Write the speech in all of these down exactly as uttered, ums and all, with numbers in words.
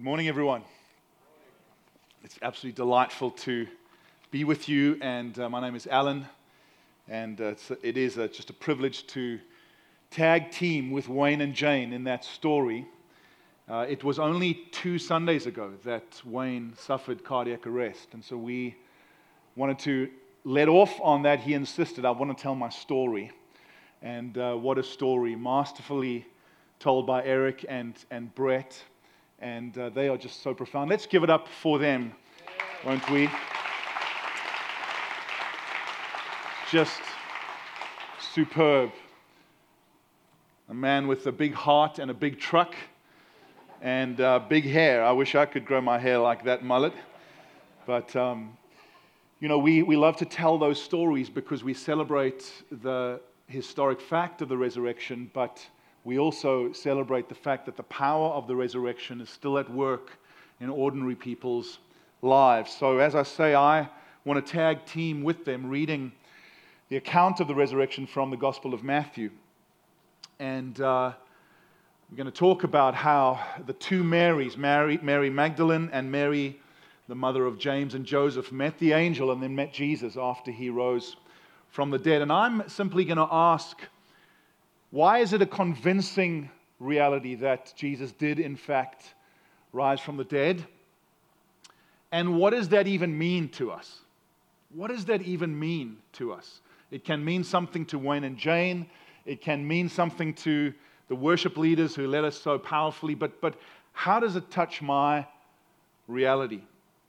Good morning, everyone. It's absolutely delightful to be with you, and uh, my name is Alan, and uh, it's, it is uh, just a privilege to tag team with Wayne and Jane in that story. Uh, it was only two Sundays ago that Wayne suffered cardiac arrest, and so we wanted to let off on that. He insisted, I want to tell my story, and uh, what a story, masterfully told by Eric and, and Brett. And uh, they are just so profound. Let's give it up for them, won't we? Just superb. A man with a big heart and a big truck and uh, big hair. I wish I could grow my hair like that mullet. But, um, you know, we, we love to tell those stories because we celebrate the historic fact of the resurrection, but we also celebrate the fact that the power of the resurrection is still at work in ordinary people's lives. So as I say, I want to tag team with them reading the account of the resurrection from the Gospel of Matthew. And uh, we're going to talk about how the two Marys, Mary, Mary Magdalene and Mary, the mother of James and Joseph, met the angel and then met Jesus after he rose from the dead. And I'm simply going to ask, why is it a convincing reality that Jesus did, in fact, rise from the dead? And what does that even mean to us? What does that even mean to us? It can mean something to Wayne and Jane. It can mean something to the worship leaders who led us so powerfully. But, but how does it touch my reality?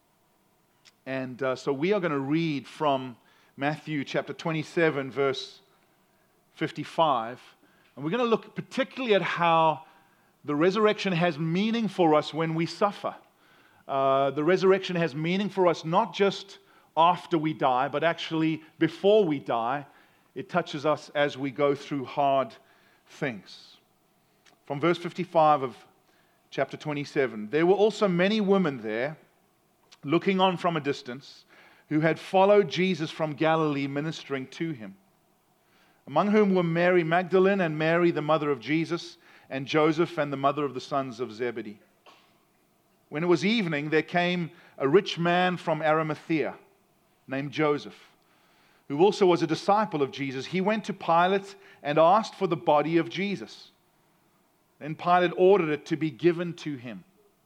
And uh, so we are going to read from Matthew chapter twenty-seven, verse fifty-five. And we're going to look particularly at how the resurrection has meaning for us when we suffer. Uh, the resurrection has meaning for us not just after we die, but actually before we die. It touches us as we go through hard things. From verse fifty-five of chapter twenty-seven, there were also many women there, looking on from a distance, who had followed Jesus from Galilee, ministering to him, among whom were Mary Magdalene and Mary, the mother of Jesus, and Joseph and the mother of the sons of Zebedee. When it was evening, there came a rich man from Arimathea named Joseph, who also was a disciple of Jesus. He went to Pilate and asked for the body of Jesus. Then Pilate ordered it to be given to him.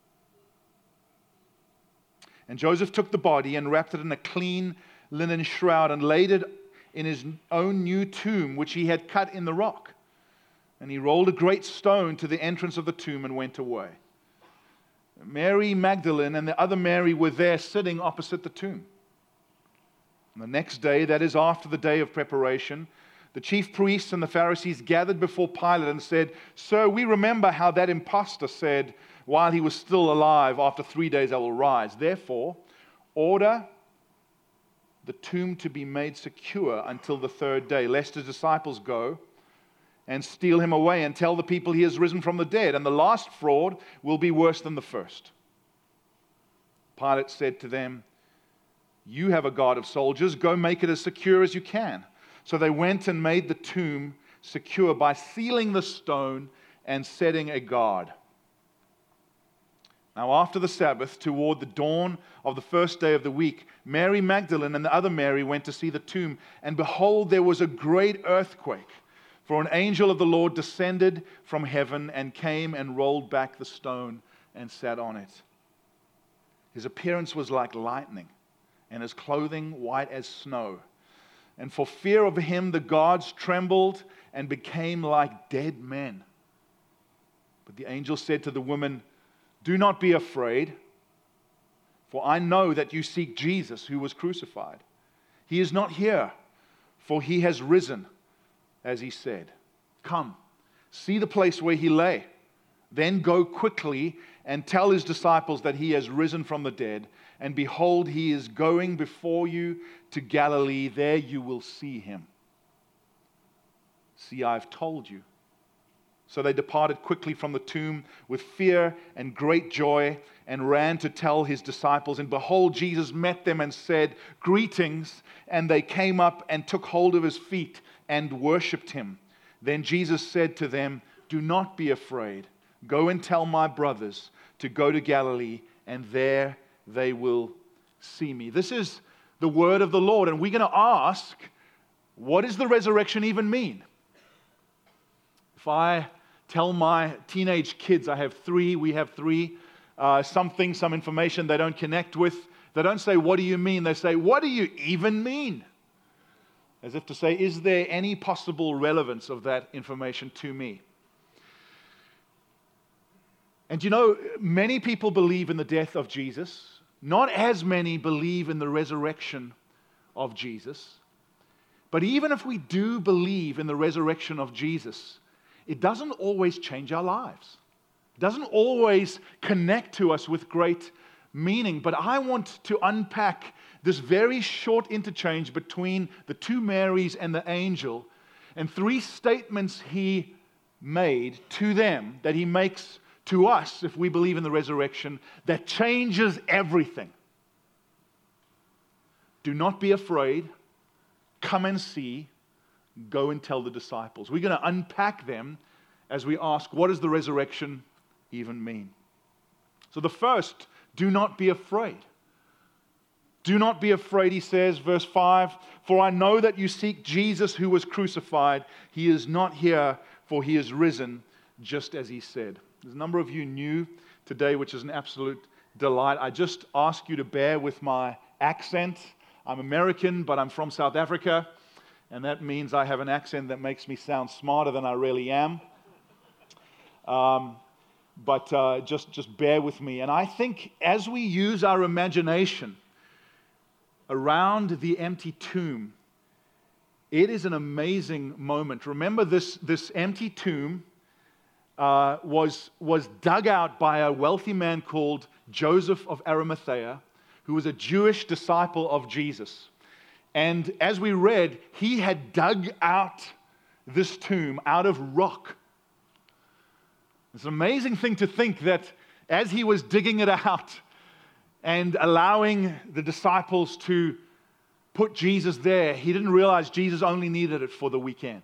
And Joseph took the body and wrapped it in a clean linen shroud and laid it in his own new tomb, which he had cut in the rock. And he rolled a great stone to the entrance of the tomb and went away. Mary Magdalene and the other Mary were there sitting opposite the tomb. And the next day, that is after the day of preparation, the chief priests and the Pharisees gathered before Pilate and said, "Sir, we remember how that impostor said, while he was still alive, after three days I will rise. Therefore, order the tomb to be made secure until the third day, lest his disciples go and steal him away and tell the people he has risen from the dead, and the last fraud will be worse than the first." Pilate said to them, "You have a guard of soldiers, go make it as secure as you can." So they went and made the tomb secure by sealing the stone and setting a guard. Now after the Sabbath, toward the dawn of the first day of the week, Mary Magdalene and the other Mary went to see the tomb, and behold, there was a great earthquake, for an angel of the Lord descended from heaven and came and rolled back the stone and sat on it. His appearance was like lightning, and his clothing white as snow. And for fear of him, the guards trembled and became like dead men. But the angel said to the woman, "Do not be afraid, for I know that you seek Jesus who was crucified. He is not here, for he has risen, as he said. Come, see the place where he lay. Then go quickly and tell his disciples that he has risen from the dead. And behold, he is going before you to Galilee. There you will see him. See, I've told you." So they departed quickly from the tomb with fear and great joy and ran to tell his disciples. And behold, Jesus met them and said, "Greetings." And they came up and took hold of his feet and worshipped him. Then Jesus said to them, "Do not be afraid. Go and tell my brothers to go to Galilee, and there they will see me. This is the word of the Lord, and we're going to ask, what does the resurrection even mean? If I tell my teenage kids, I have three, we have three, uh, something, some information they don't connect with, they don't say, what do you mean? They say, what do you even mean? As if to say, is there any possible relevance of that information to me? And you know, many people believe in the death of Jesus. Not as many believe in the resurrection of Jesus. But even if we do believe in the resurrection of Jesus, it doesn't always change our lives. It doesn't always connect to us with great meaning. But I want to unpack this very short interchange between the two Marys and the angel, and three statements he made to them that he makes to us if we believe in the resurrection that changes everything. Do not be afraid. Come and see. Go and tell the disciples. We're going to unpack them as we ask, what does the resurrection even mean? So the first, do not be afraid. Do not be afraid, he says, verse five, for I know that you seek Jesus who was crucified. He is not here, for he is risen, just as he said. There's a number of you new today, which is an absolute delight. I just ask you to bear with my accent. I'm American, but I'm from South Africa, and that means I have an accent that makes me sound smarter than I really am. Um, but uh, just, just bear with me. And I think as we use our imagination around the empty tomb, it is an amazing moment. Remember, this, this empty tomb uh, was, was dug out by a wealthy man called Joseph of Arimathea, who was a Jewish disciple of Jesus. And as we read, he had dug out this tomb out of rock. It's an amazing thing to think that as he was digging it out and allowing the disciples to put Jesus there, he didn't realize Jesus only needed it for the weekend.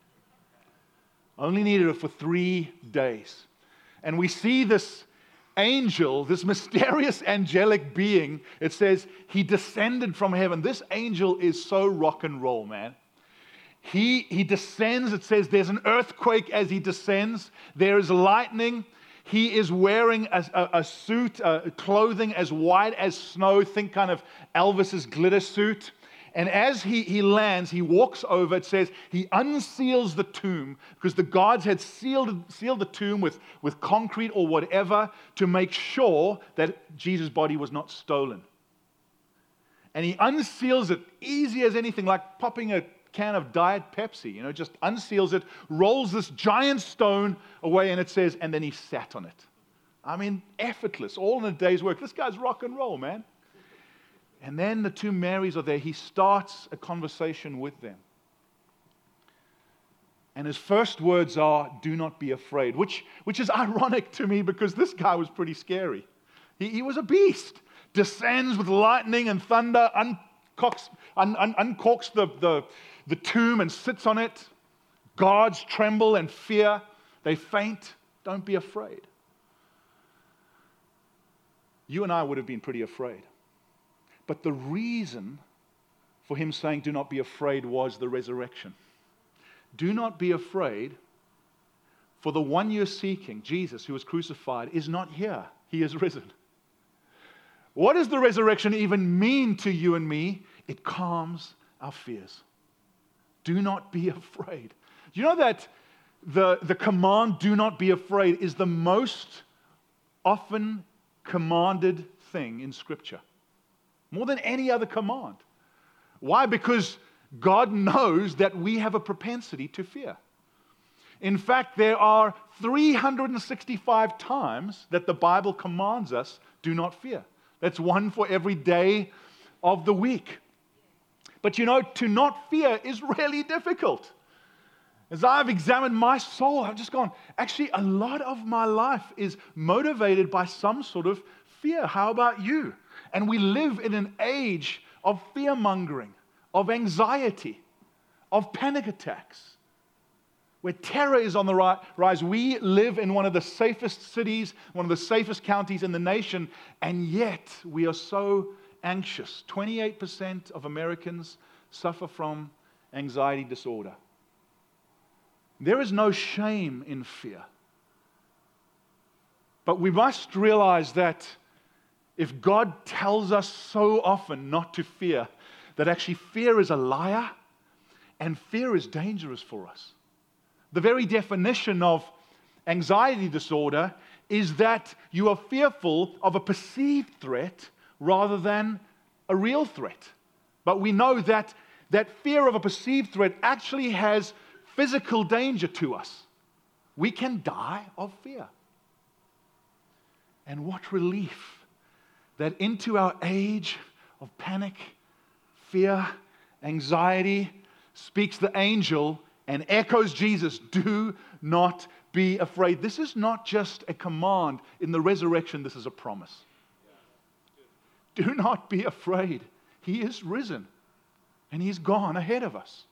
Only needed it for three days. And we see this angel, this mysterious angelic being, it says he descended from heaven. This angel is so rock and roll, man. He, he descends, it says there's an earthquake as he descends. There is lightning. He is wearing a, a, a suit, uh, clothing as white as snow. Think kind of Elvis's glitter suit. And as he, he lands, he walks over, it says, he unseals the tomb because the guards had sealed, sealed the tomb with, with concrete or whatever to make sure that Jesus' body was not stolen. And he unseals it easy as anything, like popping a can of Diet Pepsi, you know, just unseals it, rolls this giant stone away, and it says, and then he sat on it. I mean, effortless, all in a day's work. This guy's rock and roll, man. And then the two Marys are there. He starts a conversation with them. And his first words are, do not be afraid, which, which is ironic to me because this guy was pretty scary. He, he was a beast. Descends with lightning and thunder, uncocks, un, un, uncorks the, the, the tomb and sits on it. Guards tremble and fear. They faint. Don't be afraid. You and I would have been pretty afraid. But the reason for him saying, do not be afraid, was the resurrection. Do not be afraid, for the one you're seeking, Jesus, who was crucified, is not here. He is risen. What does the resurrection even mean to you and me? It calms our fears. Do not be afraid. Do you know that the, the command, do not be afraid, is the most often commanded thing in Scripture? More than any other command. Why? Because God knows that we have a propensity to fear. In fact, there are three hundred sixty-five times that the Bible commands us, do not fear. That's one for every day of the week. But you know, to not fear is really difficult. As I've examined my soul, I've just gone, actually, a lot of my life is motivated by some sort of fear. How about you? And we live in an age of fear-mongering, of anxiety, of panic attacks. where terror is on the ri- rise. We live in one of the safest cities, one of the safest counties in the nation, and yet we are so anxious. twenty-eight percent of Americans suffer from anxiety disorder. There is no shame in fear. But we must realize that if God tells us so often not to fear, that actually fear is a liar and fear is dangerous for us. The very definition of anxiety disorder is that you are fearful of a perceived threat rather than a real threat. But we know that that fear of a perceived threat actually has physical danger to us. We can die of fear. And what relief that into our age of panic, fear, anxiety, speaks the angel and echoes Jesus, do not be afraid. This is not just a command. In the resurrection, this is a promise. Do not be afraid. He is risen, and He's gone ahead of us.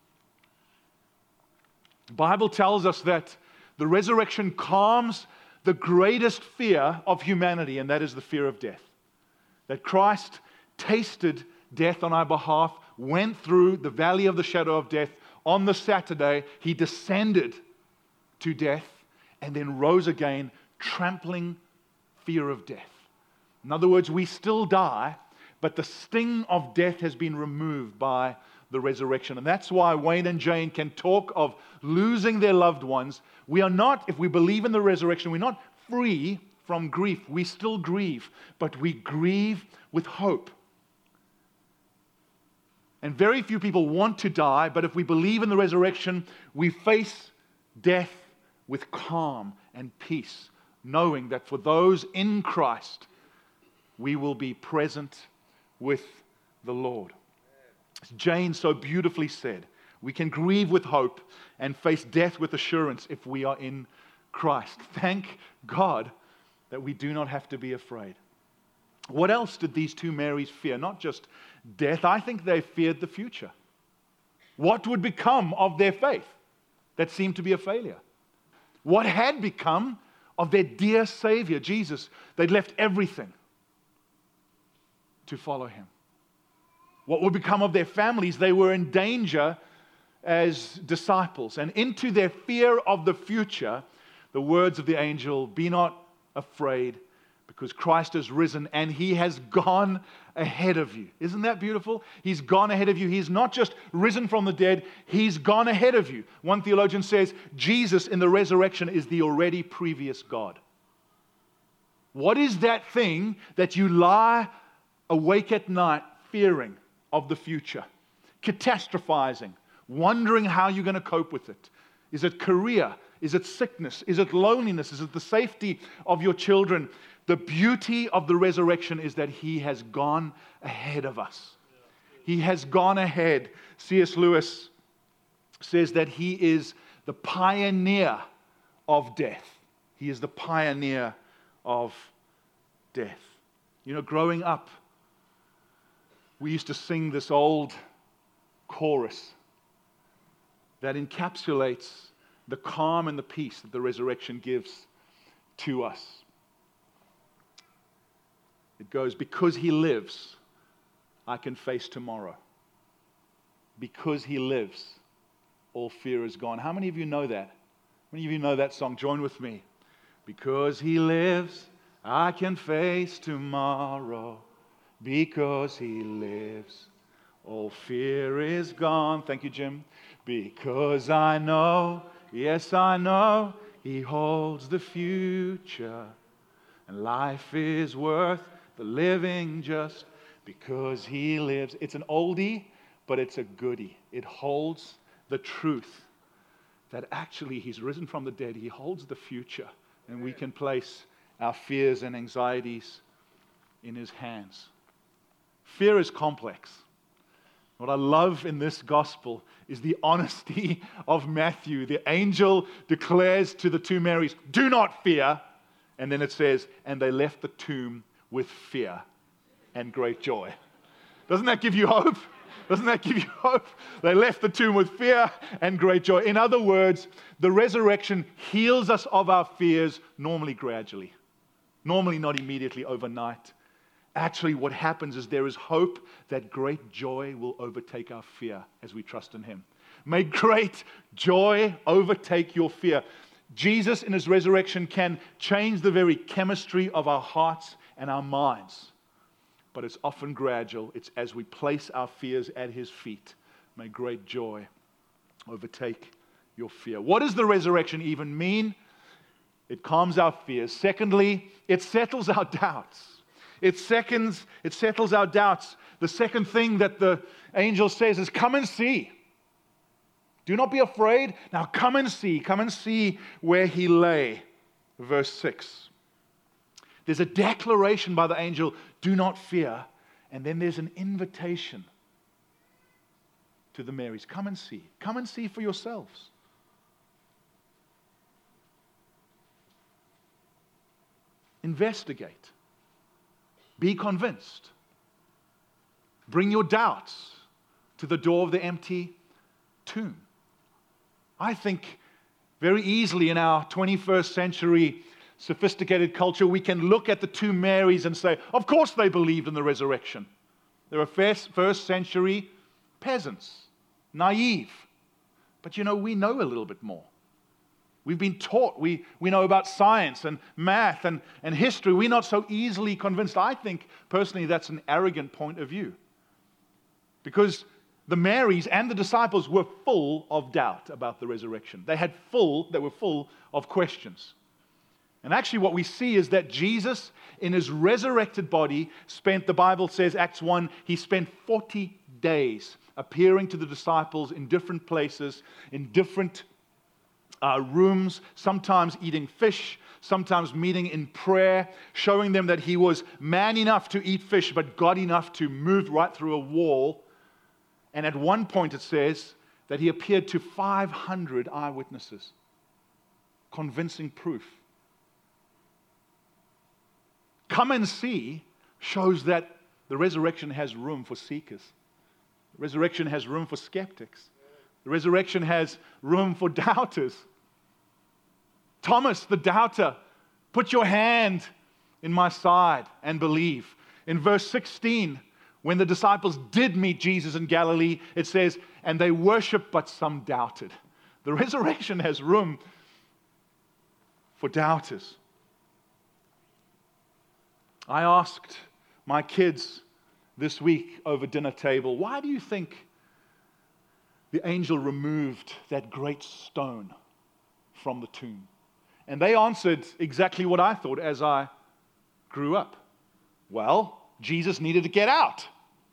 The Bible tells us that the resurrection calms the greatest fear of humanity, and that is the fear of death. That Christ tasted death on our behalf, went through the valley of the shadow of death. On the Saturday, He descended to death and then rose again, trampling fear of death. In other words, we still die, but the sting of death has been removed by the resurrection. And that's why Wayne and Jane can talk of losing their loved ones. We are not, if we believe in the resurrection, we're not free from grief. We still grieve, but we grieve with hope. And very few people want to die, but if we believe in the resurrection, we face death with calm and peace, knowing that for those in Christ, we will be present with the Lord. As Jane so beautifully said, we can grieve with hope and face death with assurance if we are in Christ. Thank God that we do not have to be afraid. What else did these two Marys fear? Not just death. I think they feared the future. What would become of their faith that seemed to be a failure? What had become of their dear Savior, Jesus? They'd left everything to follow Him. What would become of their families? They were in danger as disciples. And into their fear of the future, the words of the angel, "Be not afraid, because Christ has risen and He has gone ahead of you." Isn't that beautiful? He's gone ahead of you. He's not just risen from the dead, He's gone ahead of you. One theologian says, Jesus in the resurrection is the already previous God. What is that thing that you lie awake at night fearing of the future? Catastrophizing, wondering how you're going to cope with it. Is it career? Is it sickness? Is it loneliness? Is it the safety of your children? The beauty of the resurrection is that He has gone ahead of us. He has gone ahead. C S Lewis says that He is the pioneer of death. He is the pioneer of death. You know, growing up, we used to sing this old chorus that encapsulates the calm and the peace that the resurrection gives to us. It goes, because He lives, I can face tomorrow. Because He lives, all fear is gone. How many of you know that? How many of you know that song? Join with me. Because He lives, I can face tomorrow. Because He lives, all fear is gone. Thank you, Jim. Because I know, yes, I know, He holds the future. And life is worth the living just because He lives. It's an oldie, but it's a goodie. It holds the truth that actually He's risen from the dead. He holds the future. And we can place our fears and anxieties in His hands. Fear is complex. What I love in this gospel is the honesty of Matthew. The angel declares to the two Marys, "Do not fear." And then it says, "And they left the tomb with fear and great joy." Doesn't that give you hope? Doesn't that give you hope? They left the tomb with fear and great joy. In other words, the resurrection heals us of our fears, normally gradually. Normally not immediately overnight. Actually, what happens is there is hope that great joy will overtake our fear as we trust in Him. May great joy overtake your fear. Jesus in His resurrection can change the very chemistry of our hearts and our minds. But it's often gradual. It's as we place our fears at His feet. May great joy overtake your fear. What does the resurrection even mean? It calms our fears. Secondly, it settles our doubts. It seconds, it settles our doubts. The second thing that the angel says is, come and see. Do not be afraid. Now come and see. Come and see where He lay. Verse six. There's a declaration by the angel, do not fear. And then there's an invitation to the Marys. Come and see. Come and see for yourselves. Investigate. Be convinced. Bring your doubts to the door of the empty tomb. I think very easily in our twenty-first century sophisticated culture, we can look at the two Marys and say, of course they believed in the resurrection. They were first, first century peasants, naive. But you know, we know a little bit more. We've been taught, we, we know about science and math and, and history. We're not so easily convinced. I think, personally, that's an arrogant point of view. Because the Marys and the disciples were full of doubt about the resurrection. They had full, they were full of questions. And actually what we see is that Jesus, in His resurrected body, spent, the Bible says, Acts one, He spent forty days appearing to the disciples in different places, in different uh, rooms, sometimes eating fish, sometimes meeting in prayer, showing them that He was man enough to eat fish, but God enough to move right through a wall. And at one point it says that He appeared to five hundred eyewitnesses. Convincing proof. Come and see shows that the resurrection has room for seekers. The resurrection has room for skeptics. The resurrection has room for doubters. Thomas, the doubter, put your hand in my side and believe. In verse sixteen, when the disciples did meet Jesus in Galilee, it says, and they worshiped, but some doubted. The resurrection has room for doubters. I asked my kids this week over dinner table, why do you think the angel removed that great stone from the tomb? And they answered exactly what I thought as I grew up. Well, Jesus needed to get out.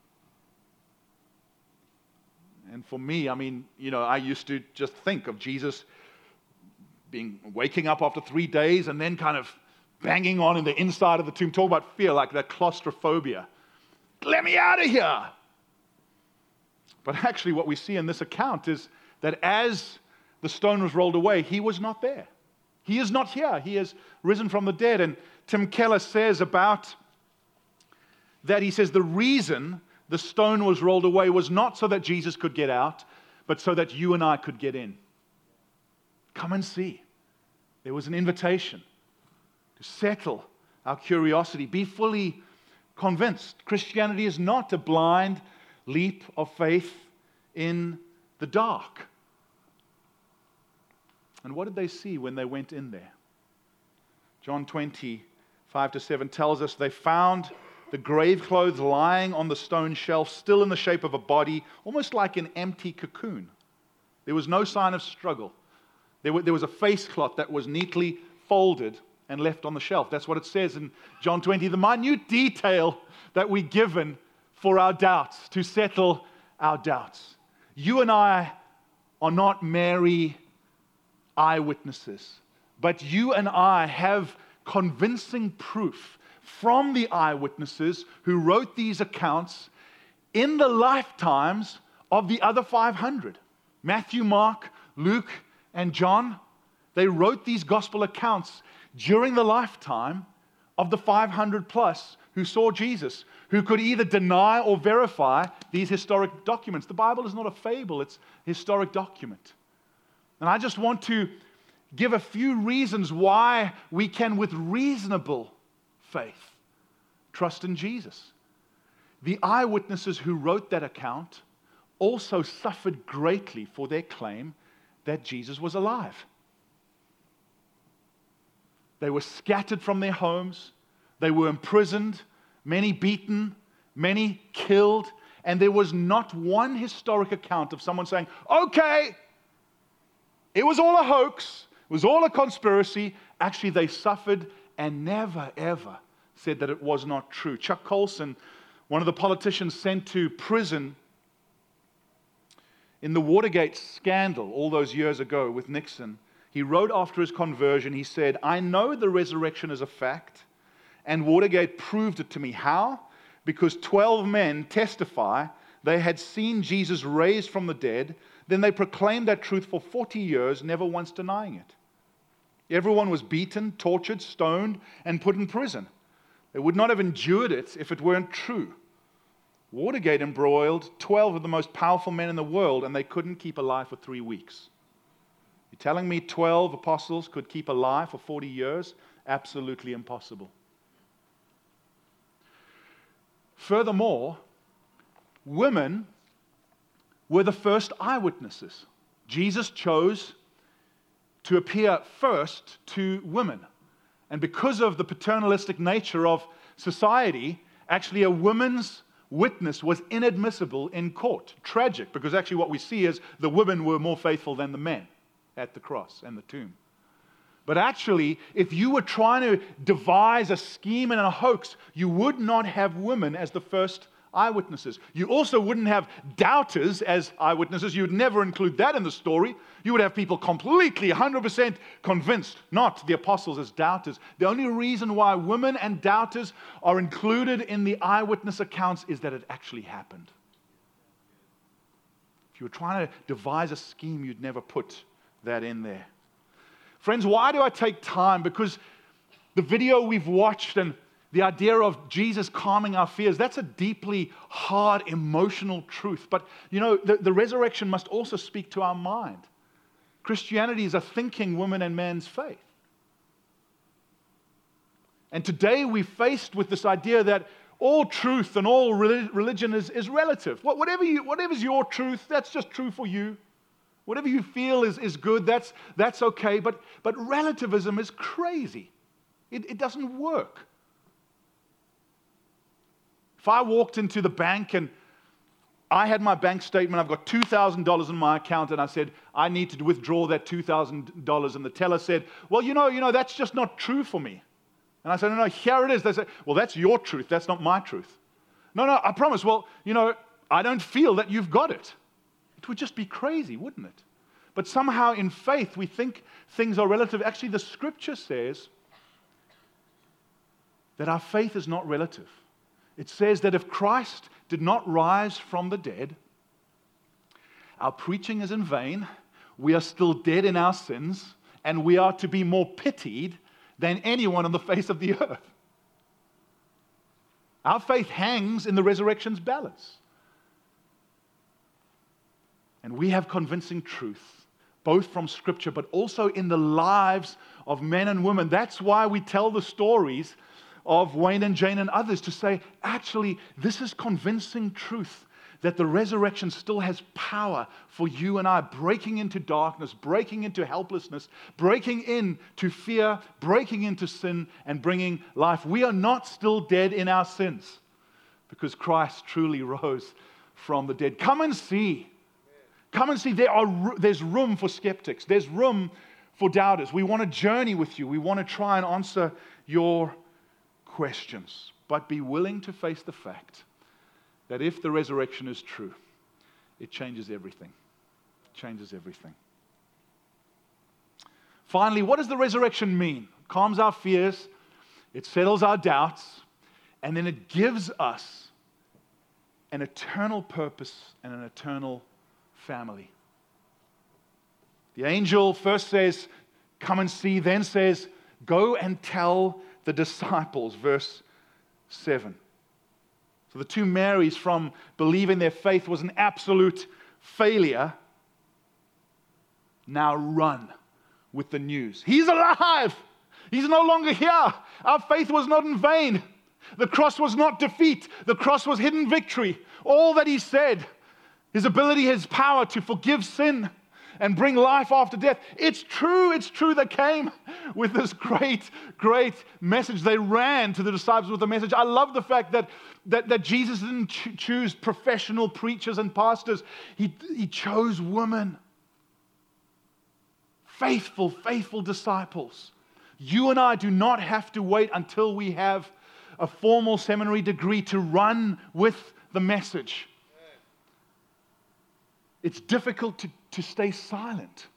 And for me, I mean, you know, I used to just think of Jesus being waking up after three days and then kind of banging on in the inside of the tomb. Talk about fear, like that claustrophobia. Let me out of here. But actually what we see in this account is that as the stone was rolled away, He was not there. He is not here. He has risen from the dead. And Tim Keller says about that, he says the reason the stone was rolled away was not so that Jesus could get out, but so that you and I could get in. Come and see. There was an invitation to settle our curiosity. Be fully convinced. Christianity is not a blind leap of faith in the dark. And what did they see when they went in there? John twenty, five to seven tells us they found the grave clothes lying on the stone shelf, still in the shape of a body, almost like an empty cocoon. There was no sign of struggle. There, were, there was a face cloth that was neatly folded and left on the shelf. That's what it says in John twenty. The minute detail that we're given for our doubts, to settle our doubts. You and I are not Mary eyewitnesses, but you and I have convincing proof from the eyewitnesses who wrote these accounts in the lifetimes of the other five hundred. Matthew, Mark, Luke, and John. They wrote these gospel accounts during the lifetime of the five hundred plus who saw Jesus, who could either deny or verify these historic documents. The Bible is not a fable, it's a historic document. And I just want to give a few reasons why we can, with reasonable faith, trust in Jesus. The eyewitnesses who wrote that account also suffered greatly for their claim that Jesus was alive. They were scattered from their homes, they were imprisoned, many beaten, many killed, and there was not one historic account of someone saying, okay, it was all a hoax, it was all a conspiracy. Actually, they suffered and never, ever said that it was not true. Chuck Colson, one of the politicians sent to prison in the Watergate scandal all those years ago with Nixon, he wrote after his conversion, he said, I know the resurrection is a fact, and Watergate proved it to me. How? Because twelve men testify they had seen Jesus raised from the dead. Then they proclaimed that truth for forty years, never once denying it. Everyone was beaten, tortured, stoned, and put in prison. They would not have endured it if it weren't true. Watergate embroiled twelve of the most powerful men in the world, and they couldn't keep alive for three weeks. You're telling me twelve apostles could keep alive for forty years? Absolutely impossible. Furthermore, women were the first eyewitnesses. Jesus chose to appear first to women. And because of the paternalistic nature of society, actually a woman's witness was inadmissible in court. Tragic, because actually what we see is the women were more faithful than the men at the cross and the tomb. But actually, if you were trying to devise a scheme and a hoax, you would not have women as the first eyewitnesses. You also wouldn't have doubters as eyewitnesses. You would never include that in the story. You would have people completely, one hundred percent convinced, not the apostles as doubters. The only reason why women and doubters are included in the eyewitness accounts is that it actually happened. If you were trying to devise a scheme, you'd never put that in there. Friends, why do I take time? Because the video we've watched and the idea of Jesus calming our fears, that's a deeply hard, emotional truth. But, you know, the, the resurrection must also speak to our mind. Christianity is a thinking woman and man's faith. And today we're faced with this idea that all truth and all religion is, is relative. Whatever you, whatever's your truth, that's just true for you. Whatever you feel is, is good, that's, that's okay. But, but relativism is crazy. It, it doesn't work. If I walked into the bank and I had my bank statement, I've got two thousand dollars in my account, and I said, I need to withdraw that two thousand dollars, and the teller said, well, you know, you know, that's just not true for me. And I said, no, no, here it is. They said, well, that's your truth, that's not my truth. No, no, I promise. Well, you know, I don't feel that you've got it. It would just be crazy, wouldn't it? But somehow in faith, we think things are relative. Actually, the scripture says that our faith is not relative. It says that if Christ did not rise from the dead, our preaching is in vain, we are still dead in our sins, and we are to be more pitied than anyone on the face of the earth. Our faith hangs in the resurrection's balance. And we have convincing truth, both from Scripture, but also in the lives of men and women. That's why we tell the stories of Wayne and Jane and others, to say, actually, this is convincing truth, that the resurrection still has power for you and I, breaking into darkness, breaking into helplessness, breaking into fear, breaking into sin, and bringing life. We are not still dead in our sins, because Christ truly rose from the dead. Come and see. Come and see. There are, there's room for skeptics. There's room for doubters. We want to journey with you. We want to try and answer your questions. But be willing to face the fact that if the resurrection is true, it changes everything. It changes everything. Finally, what does the resurrection mean? It calms our fears. It settles our doubts. And then it gives us an eternal purpose and an eternal family. The angel first says, come and see, then says, go and tell the disciples, verse seven. So the two Marys, from believing their faith was an absolute failure, now run with the news. He's alive! He's no longer here! Our faith was not in vain. The cross was not defeat. The cross was hidden victory. All that he said, his ability, his power to forgive sin and bring life after death. It's true, it's true. They came with this great, great message. They ran to the disciples with the message. I love the fact that, that, that Jesus didn't cho- choose professional preachers and pastors. He, he chose women. Faithful, faithful disciples. You and I do not have to wait until we have a formal seminary degree to run with the message. It's difficult to, to stay silent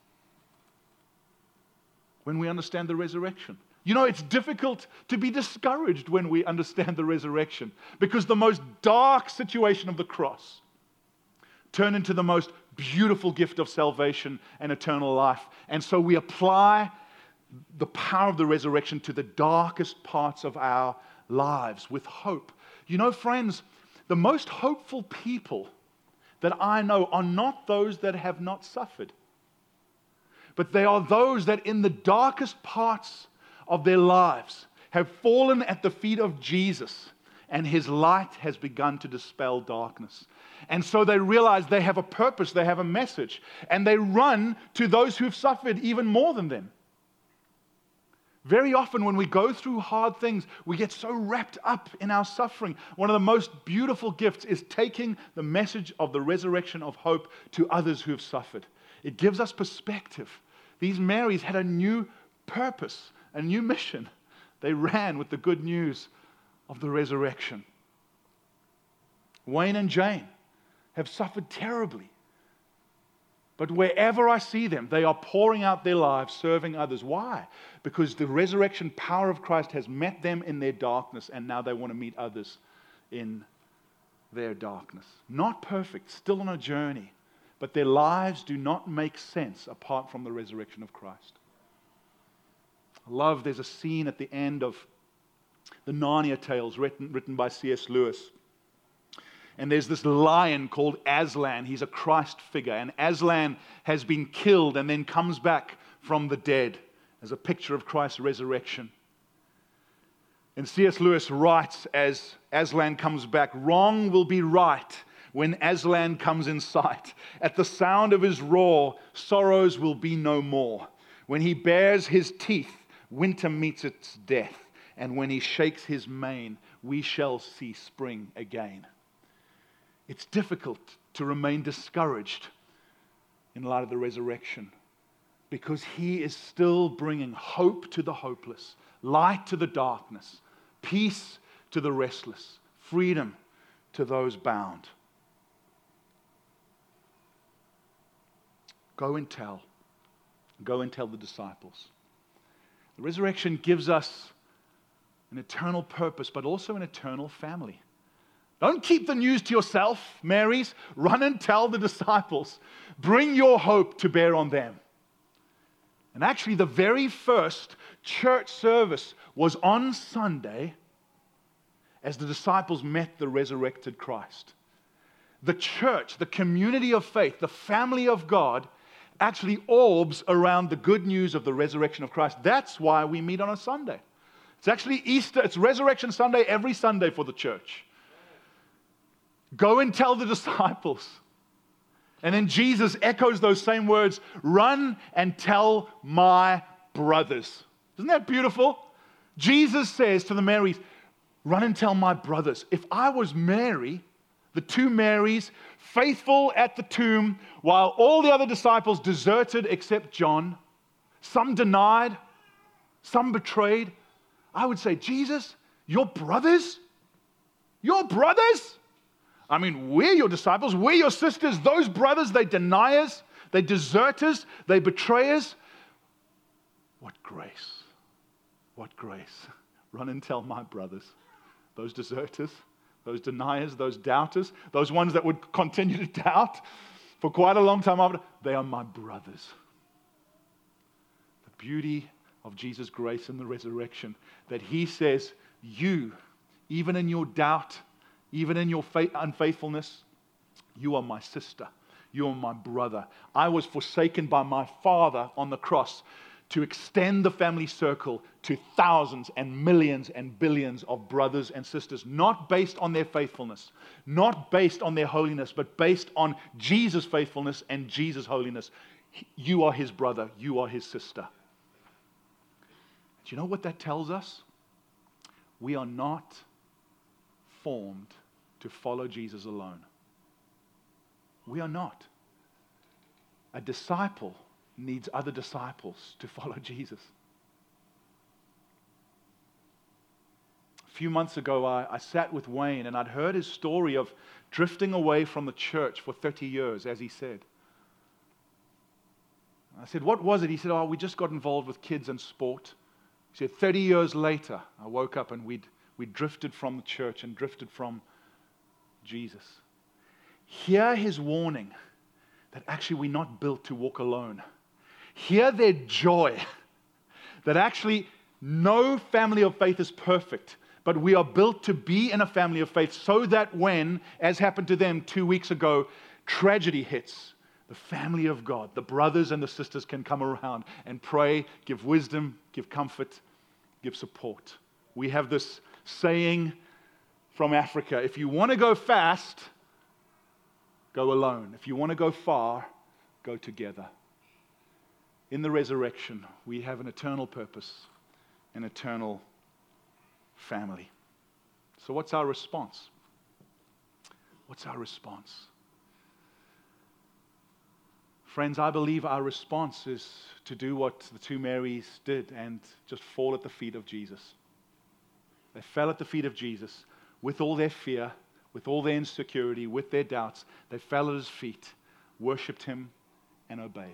when we understand the resurrection. You know, it's difficult to be discouraged when we understand the resurrection, because the most dark situation of the cross turned into the most beautiful gift of salvation and eternal life. And so we apply the power of the resurrection to the darkest parts of our lives with hope. You know, friends, the most hopeful people that I know are not those that have not suffered, but they are those that in the darkest parts of their lives have fallen at the feet of Jesus, and his light has begun to dispel darkness. And so they realize they have a purpose, they have a message, and they run to those who've suffered even more than them. Very often when we go through hard things, we get so wrapped up in our suffering. One of the most beautiful gifts is taking the message of the resurrection of hope to others who have suffered. It gives us perspective. These Marys had a new purpose, a new mission. They ran with the good news of the resurrection. Wayne and Jane have suffered terribly. But wherever I see them, they are pouring out their lives, serving others. Why? Because the resurrection power of Christ has met them in their darkness, and now they want to meet others in their darkness. Not perfect, still on a journey, but their lives do not make sense apart from the resurrection of Christ. I love, there's a scene at the end of the Narnia tales written, written by C S Lewis. And there's this lion called Aslan. He's a Christ figure. And Aslan has been killed and then comes back from the dead as a picture of Christ's resurrection. And C S Lewis writes as Aslan comes back, "Wrong will be right when Aslan comes in sight. At the sound of his roar, sorrows will be no more. When he bares his teeth, winter meets its death. And when he shakes his mane, we shall see spring again." It's difficult to remain discouraged in light of the resurrection, because he is still bringing hope to the hopeless, light to the darkness, peace to the restless, freedom to those bound. Go and tell. Go and tell the disciples. The resurrection gives us an eternal purpose, but also an eternal family. Don't keep the news to yourself, Marys. Run and tell the disciples. Bring your hope to bear on them. And actually, the very first church service was on Sunday as the disciples met the resurrected Christ. The church, the community of faith, the family of God, actually orbs around the good news of the resurrection of Christ. That's why we meet on a Sunday. It's actually Easter, it's Resurrection Sunday every Sunday for the church. Go and tell the disciples. And then Jesus echoes those same words, "Run and tell my brothers." Isn't that beautiful? Jesus says to the Marys, "Run and tell my brothers." If I was Mary, the two Marys, faithful at the tomb, while all the other disciples deserted except John, some denied, some betrayed, I would say, "Jesus, your brothers? Your brothers? I mean, we're your disciples, we're your sisters. Those brothers, they deny us, they desert us, they betray us. What grace, what grace. Run and tell my brothers, those deserters, those deniers, those doubters, those ones that would continue to doubt for quite a long time after, they are my brothers." The beauty of Jesus' grace and the resurrection, that he says, you, even in your doubt, even in your faith, unfaithfulness, you are my sister. You are my brother. I was forsaken by my Father on the cross to extend the family circle to thousands and millions and billions of brothers and sisters, not based on their faithfulness, not based on their holiness, but based on Jesus' faithfulness and Jesus' holiness. You are his brother. You are his sister. Do you know what that tells us? We are not formed to follow Jesus alone. We are not. A disciple needs other disciples to follow Jesus. A few months ago, I, I sat with Wayne and I'd heard his story of drifting away from the church for thirty years, as he said. I said, what was it? He said, oh, we just got involved with kids and sport. He said, thirty years later, I woke up and we'd, we'd drifted from the church and drifted from Jesus. Hear his warning that actually we're not built to walk alone. Hear their joy that actually no family of faith is perfect, but we are built to be in a family of faith so that when, as happened to them two weeks ago, tragedy hits, the family of God, the brothers and the sisters can come around and pray, give wisdom, give comfort, give support. We have this saying from Africa, if you want to go fast, go alone. If you want to go far, go together. In the resurrection, we have an eternal purpose, an eternal family. So what's our response? What's our response? Friends, I believe our response is to do what the two Marys did and just fall at the feet of Jesus. They fell at the feet of Jesus with all their fear, with all their insecurity, with their doubts. They fell at his feet, worshipped him, and obeyed.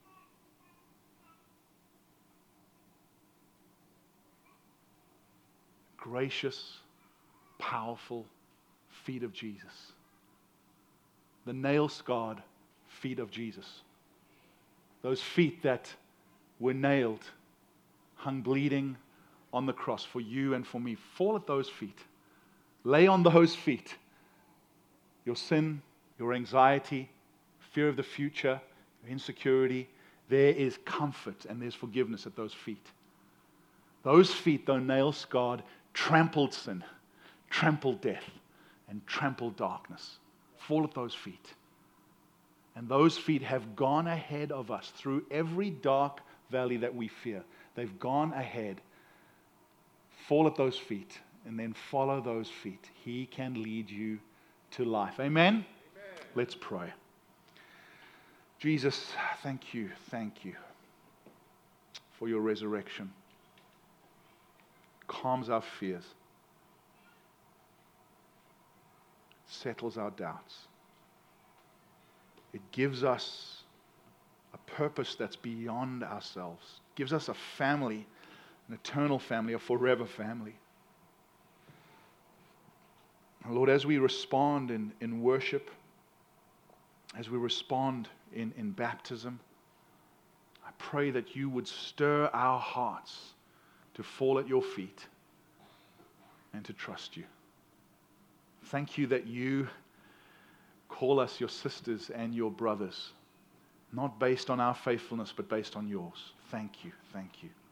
Gracious, powerful feet of Jesus. The nail-scarred feet of Jesus. Those feet that were nailed, hung bleeding on the cross for you and for me. Fall at those feet. Lay on those feet your sin, your anxiety, fear of the future, your insecurity. There is comfort and there's forgiveness at those feet. Those feet, though nail-scarred, trampled sin, trampled death, and trampled darkness. Fall at those feet. And those feet have gone ahead of us through every dark valley that we fear. They've gone ahead. Fall at those feet and then follow those feet. He can lead you to life. Amen? Amen. Let's pray. Jesus, thank you, thank you for your resurrection. Calms our fears. Settles our doubts. It gives us a purpose that's beyond ourselves. Gives us a family, an eternal family, a forever family. Lord, as we respond in, in worship, as we respond in, in baptism, I pray that you would stir our hearts to fall at your feet and to trust you. Thank you that you call us your sisters and your brothers, not based on our faithfulness, but based on yours. Thank you, thank you.